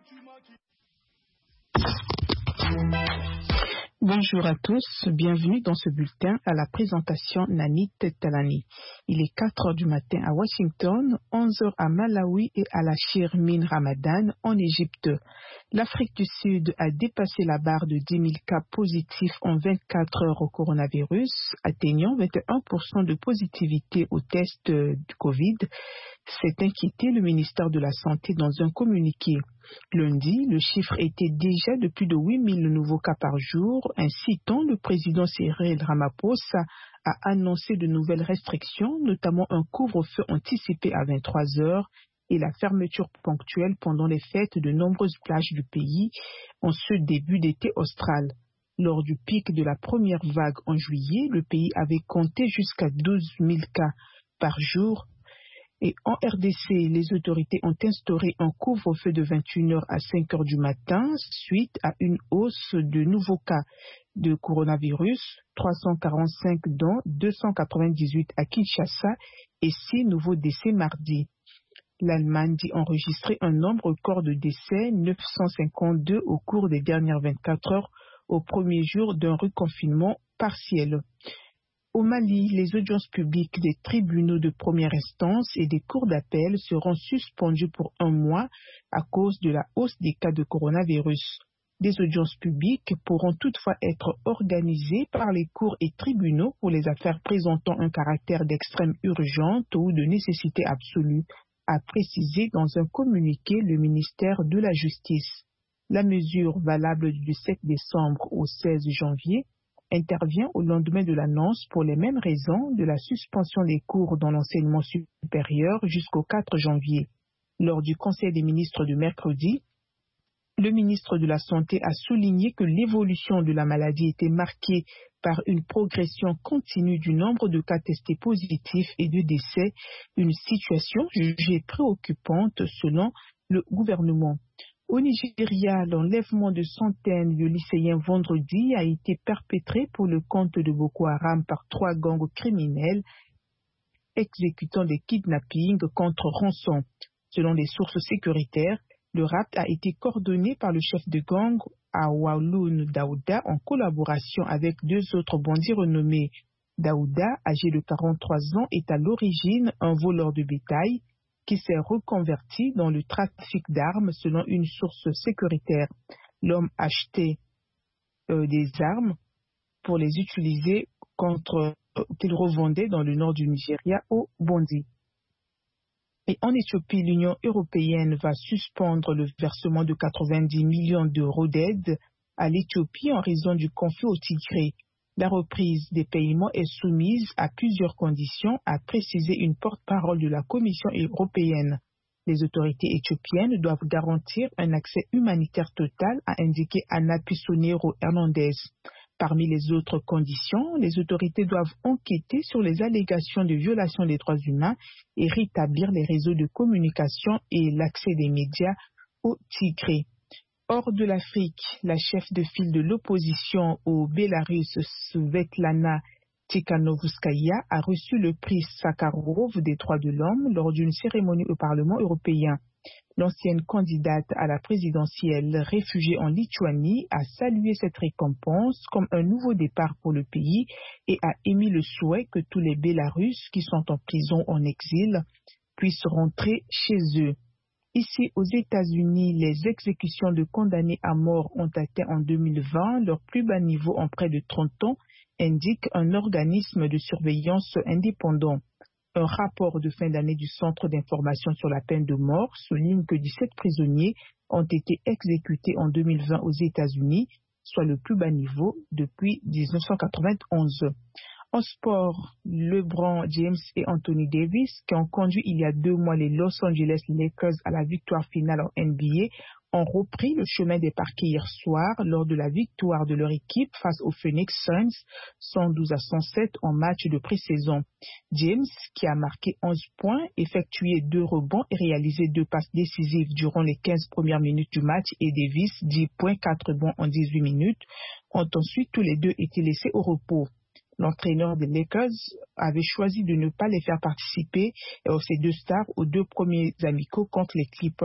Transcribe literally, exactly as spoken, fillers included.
Bonjour à tous, bienvenue dans ce bulletin à la présentation Nanit Talani. Il est quatre heures du matin à Washington, onze heures à Malawi et à la Shirmin Ramadan en Égypte. L'Afrique du Sud a dépassé la barre de dix mille cas positifs en vingt-quatre heures au coronavirus, atteignant vingt et un pour cent de positivité au test du Covid. S'est inquiété le ministère de la Santé dans un communiqué. Lundi, le chiffre était déjà de plus de huit mille nouveaux cas par jour, incitant le président Cyril Ramaphosa à annoncer de nouvelles restrictions, notamment un couvre-feu anticipé à vingt-trois heures et la fermeture ponctuelle pendant les fêtes de nombreuses plages du pays en ce début d'été austral. Lors du pic de la première vague en juillet, le pays avait compté jusqu'à douze mille cas par jour. Et en R D C, les autorités ont instauré un couvre-feu de vingt et une heures à cinq heures du matin suite à une hausse de nouveaux cas de coronavirus, trois cent quarante-cinq dont deux cent quatre-vingt-dix-huit à Kinshasa et six nouveaux décès mardi. L'Allemagne dit enregistrer un nombre record de décès, neuf cent cinquante-deux au cours des dernières vingt-quatre heures au premier jour d'un reconfinement partiel. Au Mali, les audiences publiques des tribunaux de première instance et des cours d'appel seront suspendues pour un mois à cause de la hausse des cas de coronavirus. Des audiences publiques pourront toutefois être organisées par les cours et tribunaux pour les affaires présentant un caractère d'extrême urgence ou de nécessité absolue, a précisé dans un communiqué le ministère de la Justice. La mesure, valable du sept décembre au seize janvier, intervient au lendemain de l'annonce pour les mêmes raisons de la suspension des cours dans l'enseignement supérieur jusqu'au quatre janvier. Lors du Conseil des ministres de mercredi, le ministre de la Santé a souligné que l'évolution de la maladie était marquée par une progression continue du nombre de cas testés positifs et de décès, une situation jugée préoccupante selon le gouvernement. Au Nigeria, l'enlèvement de centaines de lycéens vendredi a été perpétré pour le compte de Boko Haram par trois gangs criminels exécutant des kidnappings contre rançon. Selon des sources sécuritaires, le rapt a été coordonné par le chef de gang Awaloun Daouda en collaboration avec deux autres bandits renommés. Daouda, âgé de quarante-trois ans, est à l'origine un voleur de bétail qui s'est reconverti dans le trafic d'armes selon une source sécuritaire. L'homme achetait euh, des armes pour les utiliser contre euh, qu'il revendait dans le nord du Nigeria aux bandits. Et en Éthiopie, l'Union européenne va suspendre le versement de quatre-vingt-dix millions d'euros d'aide à l'Éthiopie en raison du conflit au Tigré. La reprise des paiements est soumise à plusieurs conditions, a précisé une porte-parole de la Commission européenne. Les autorités éthiopiennes doivent garantir un accès humanitaire total, a indiqué Ana Pisonero Hernandez. Parmi les autres conditions, les autorités doivent enquêter sur les allégations de violation des droits humains et rétablir les réseaux de communication et l'accès des médias au Tigré. Hors de l'Afrique, la chef de file de l'opposition au Bélarus, Svetlana Tikhanovskaya, a reçu le prix Sakharov des droits de l'homme lors d'une cérémonie au Parlement européen. L'ancienne candidate à la présidentielle réfugiée en Lituanie a salué cette récompense comme un nouveau départ pour le pays et a émis le souhait que tous les Bélarusses qui sont en prison en exil puissent rentrer chez eux. Ici, aux États-Unis, les exécutions de condamnés à mort ont atteint en deux mille vingt leur plus bas niveau en près de trente ans, indique un organisme de surveillance indépendant. Un rapport de fin d'année du Centre d'information sur la peine de mort souligne que dix-sept prisonniers ont été exécutés en deux mille vingt aux États-Unis, soit le plus bas niveau depuis mille neuf cent quatre-vingt-onze. En sport, LeBron James et Anthony Davis, qui ont conduit il y a deux mois les Los Angeles Lakers à la victoire finale en N B A, ont repris le chemin des parquets hier soir lors de la victoire de leur équipe face aux Phoenix Suns, cent douze à cent sept en match de pré-saison. James, qui a marqué onze points, effectué deux rebonds et réalisé deux passes décisives durant les quinze premières minutes du match, et Davis, dix points, quatre rebonds en dix-huit minutes, ont ensuite tous les deux été laissés au repos. L'entraîneur des Lakers avait choisi de ne pas les faire participer, euh, ces deux stars, aux deux premiers amicaux contre les Clippers